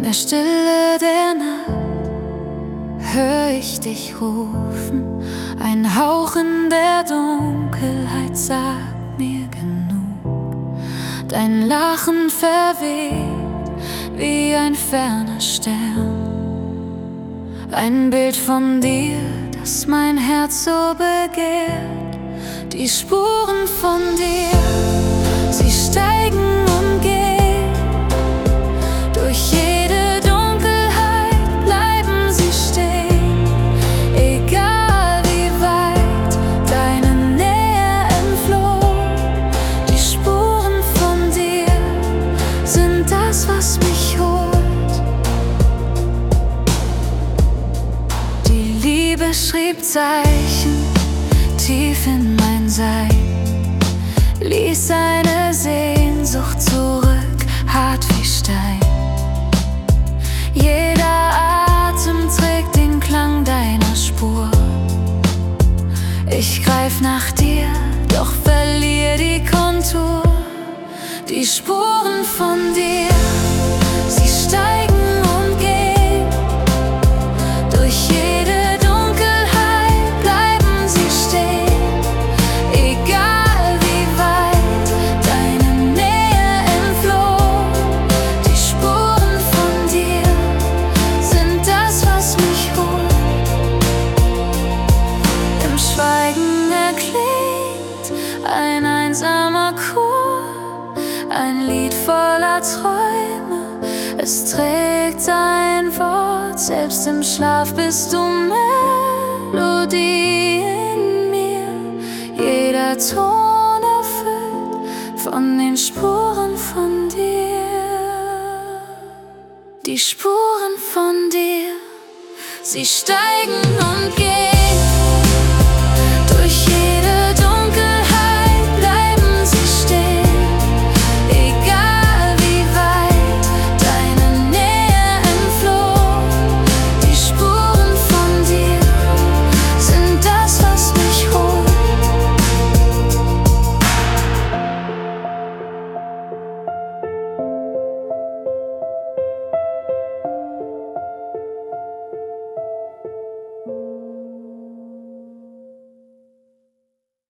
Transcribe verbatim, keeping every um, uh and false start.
der Stille der Nacht hör ich dich rufen, ein Hauch in der Dunkelheit sagt mir genug. Dein Lachen verweht wie ein ferner Stern, ein Bild von dir, das mein Herz so begehrt. Die Spuren von dir, sie steigen und gehen durch jede Dunkelheit, bleiben sie stehen, egal wie weit deine Nähe entfloh. Die Spuren von dir sind das, was mich holt. Die Liebe schrieb Zeichen tief in mein Sein, ließ eine Sehnsucht zurück, hart wie Stein. Jeder Atem trägt den Klang deiner Spur. Ich greif nach dir, doch verlier die Kontur. Die Spuren von dir, sie steigen und gehen durch jede ein einsamer Chor, ein Lied voller Träume. Es trägt ein Wort, selbst im Schlaf bist du Melodie in mir. Jeder Ton erfüllt von den Spuren von dir. Die Spuren von dir, sie steigen und gehen